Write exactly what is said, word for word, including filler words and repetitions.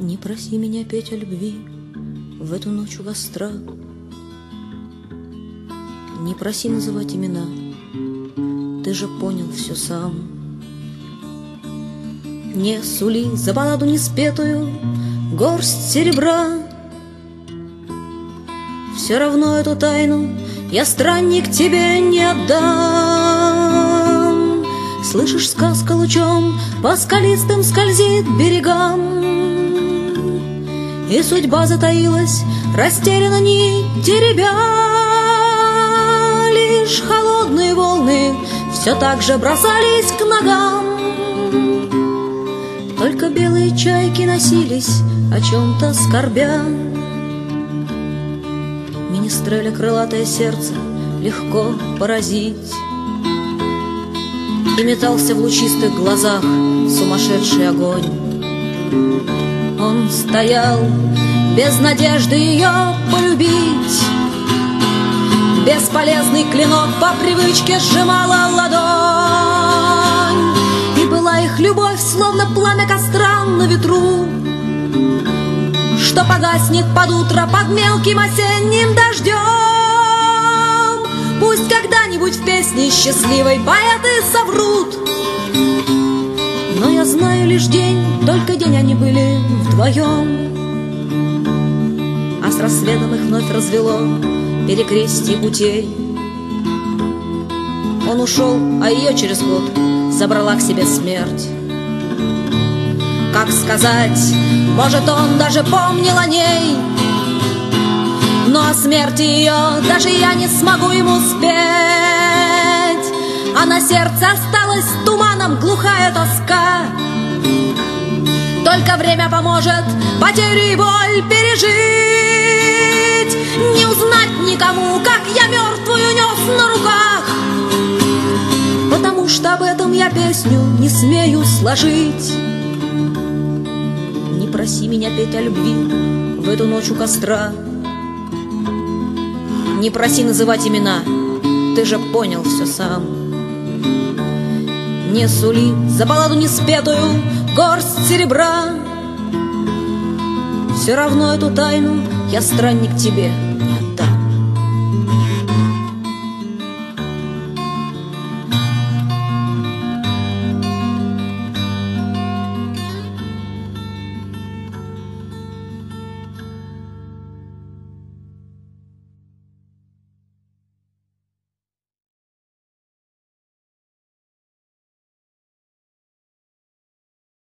Не проси меня петь о любви в эту ночь у костра. Не проси называть имена, ты же понял все сам. Не сули за балладу неспетую горсть серебра. Все равно эту тайну я, странник, тебе не отдам. Слышишь, сказка лучом по скалистым скользит берегам, и судьба затаилась, растеряна нить теребя. Лишь холодные волны все так же бросались к ногам. Только белые чайки носились, о чем-то скорбя. Министреля крылатое сердце легко поразить, и метался в лучистых глазах сумасшедший огонь. Он стоял без надежды ее полюбить, бесполезный клинок по привычке сжимала ладонь. И была их любовь словно пламя костра на ветру, что погаснет под утро под мелким осенним дождем. Пусть когда-нибудь в песне счастливой поэты соврут, но я знаю лишь день, только день они были вдвоем. А с рассветом их вновь развело перекрестие путей. Он ушел, а ее через год забрала к себе смерть. Как сказать, может, он даже помнил о ней, но о смерти ее даже я не смогу ему спеть. А на сердце осталась туманом глухая тоска. Только время поможет потерю и боль пережить. Не узнать никому, как я мертвую нес на руках, потому что об этом я песню не смею сложить. Не проси меня петь о любви в эту ночь у костра. Не проси называть имена, ты же понял все сам. Не сули за балладу неспетую горсть серебра. Все равно эту тайну я, странник, тебе не